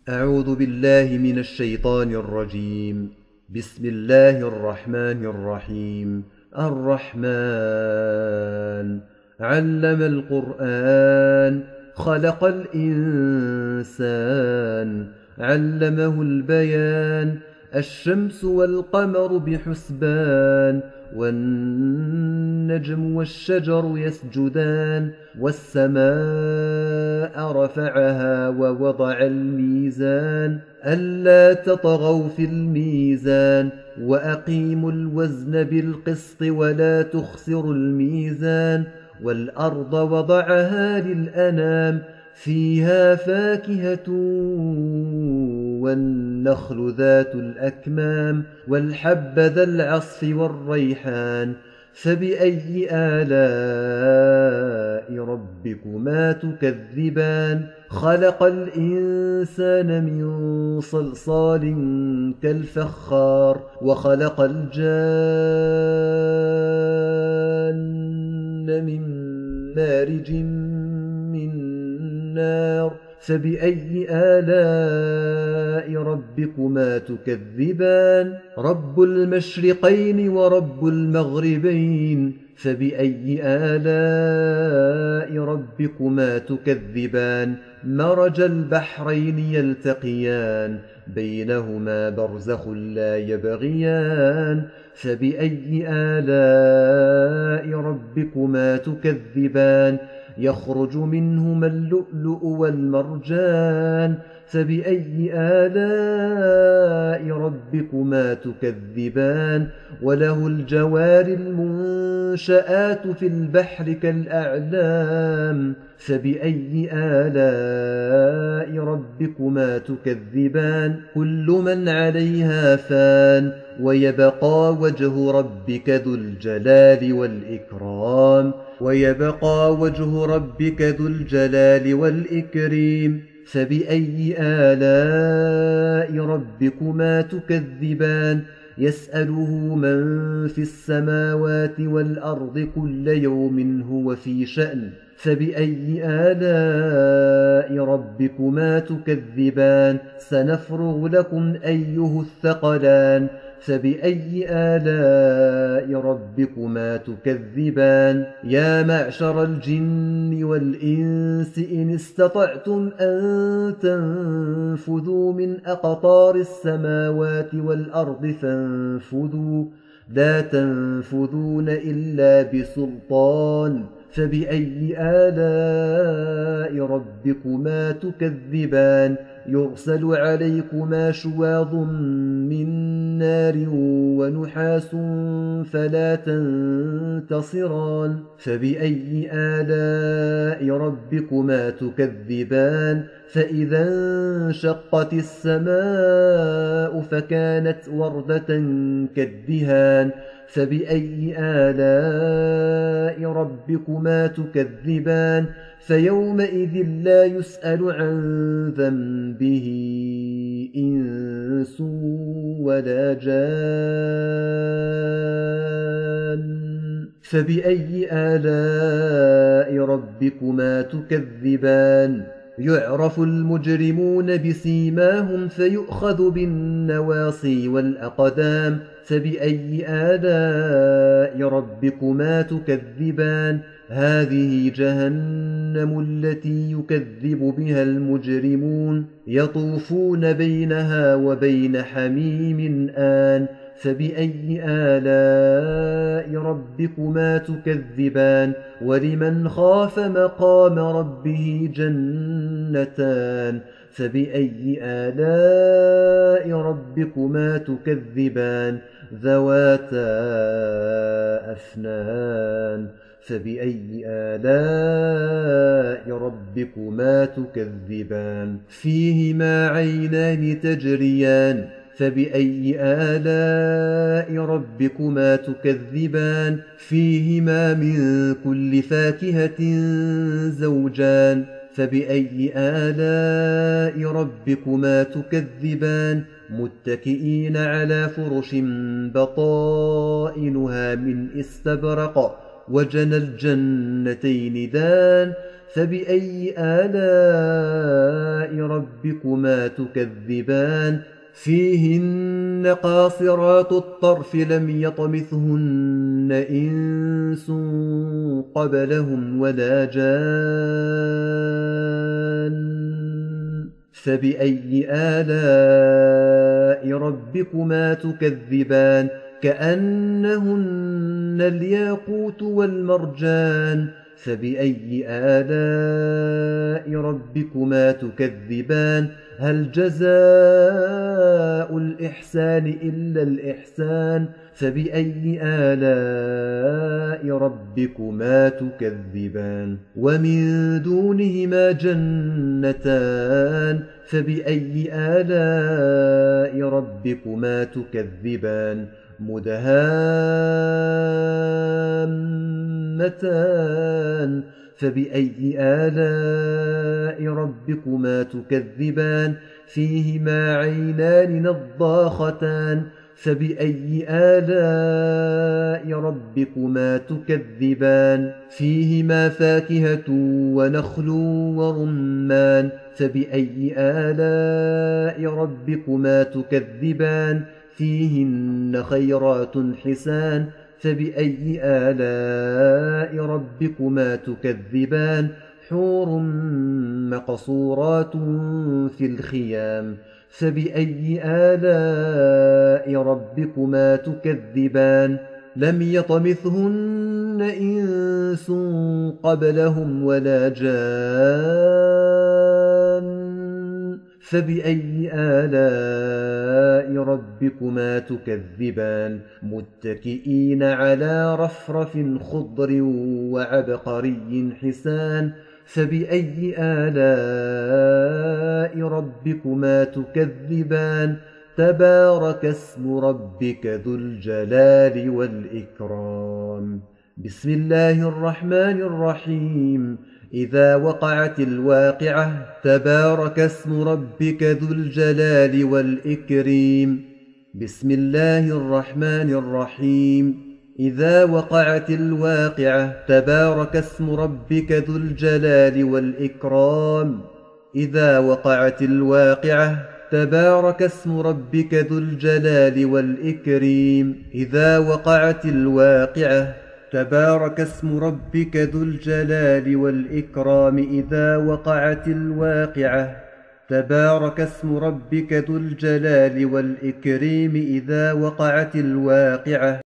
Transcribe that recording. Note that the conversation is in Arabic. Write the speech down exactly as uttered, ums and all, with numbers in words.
أعوذ بالله من الشيطان الرجيم. بسم الله الرحمن الرحيم. الرحمن علم القرآن، خلق الإنسان، علمه البيان. الشمس والقمر بحسبان، والنجم والشجر يسجدان، والسماء رفعها ووضع الميزان ألا تطغوا في الميزان، وأقيموا الوزن بالقسط ولا تخسروا الميزان. والأرض وضعها للأنام، فيها فاكهة والنخل ذات الأكمام، والحب ذا العصف والريحان. فبأي آلاء ربكما تكذبان؟ خلق الإنسان من صلصال كالفخار، وخلق الجان من مارج من نار. فبأي آلاء ربكما تكذبان؟ رب المشرقين ورب المغربين. فبأي آلاء ربكما تكذبان؟ مرج البحرين يلتقيان، بينهما برزخ لا يبغيان. فبأي آلاء ربكما تكذبان؟ يخرج منهما اللؤلؤ والمرجان. فبأي آلاء ربكما تكذبان؟ وله الجوار المنشآت في البحر كالأعلام. فبأي آلاء ربكما تكذبان؟ كل من عليها فان، ويبقى وجه ربك ذو الجلال والإكرام ويبقى وجه ربك ذو الجلال والإكرام. فبأي آلاء ربكما تكذبان؟ يسأله من في السماوات والأرض كل يوم هو في شأن. فبأي آلاء ربكما تكذبان؟ سنفرغ لكم أيها الثقلان. فبأي آلاء ربكما تكذبان؟ يا معشر الجن والإنس إن استطعتم أن تنفذوا من أقطار السماوات والأرض فانفذوا، لا تنفذون إلا بسلطان. فبأي آلاء ربكما تكذبان؟ يرسل عليكما شواظ من نار ونحاس فلا تنتصران. فبأي آلاء ربكما تكذبان؟ فإذا انشقت السماء فكانت وردة كالدهان. فبأي آلاء ربكما تكذبان؟ فيومئذ لا يسأل عن ذنبه إنس ولا جان. فبأي آلاء ربكما تكذبان؟ يعرف المجرمون بسيماهم فيؤخذ بالنواصي والأقدام. فبأي آلاء ربكما تكذبان؟ هذه جهنم التي يكذب بها المجرمون، يطوفون بينها وبين حميم آن. فبأي آلاء ربكما تكذبان؟ ولمن خاف مقام ربه جنتان. فبأي آلاء ربكما تكذبان؟ ذواتا أفنان. فبأي آلاء ربكما تكذبان؟ فيهما عينان تجريان. فبأي آلاء ربكما تكذبان؟ فيهما من كل فاكهة زوجان. فبأي آلاء ربكما تكذبان؟ متكئين على فرش بطائنها من استبرق، وجنى الجنتين دان. فبأي آلاء ربكما تكذبان فيهن قاصرات الطرف لم يطمثهن إنس قبلهم ولا جان فبأي آلاء ربكما تكذبان كأنهن الياقوت والمرجان فبأي آلاء ربكما تكذبان هل جزاء الإحسان إلا الإحسان فبأي آلاء ربكما تكذبان ومن دونهما جنتان فبأي آلاء ربكما تكذبان مدهامتان فبأي آلاء ربكما تكذبان فيهما عينان نضاختان فبأي آلاء ربكما تكذبان فيهما فاكهة ونخل ورمان فبأي آلاء ربكما تكذبان فيهن خيرات حسان فبأي آلاء ربكما تكذبان حور مقصورات في الخيام فبأي آلاء ربكما تكذبان لم يطمثهن إنس قبلهم ولا جان فبأي آلاء ربكما تكذبان متكئين على رفرف خضر وعبقري حسان فبأي آلاء ربكما تكذبان تبارك اسم ربك ذو الجلال والإكرام بسم الله الرحمن الرحيم إذا وقعت الواقعة تبارك اسم ربك ذو الجلال والإكرام بسم الله الرحمن الرحيم إذا وقعت الواقعة تبارك اسم ربك ذو الجلال والإكرام إذا وقعت الواقعة تبارك اسم ربك ذو الجلال والإكرام إذا وقعت الواقعة تبارك اسم ربك ذو الجلال والإكرام إذا وقعت الواقعة تبارك اسم ربك ذو الجلال والإكرام إذا وقعت الواقعة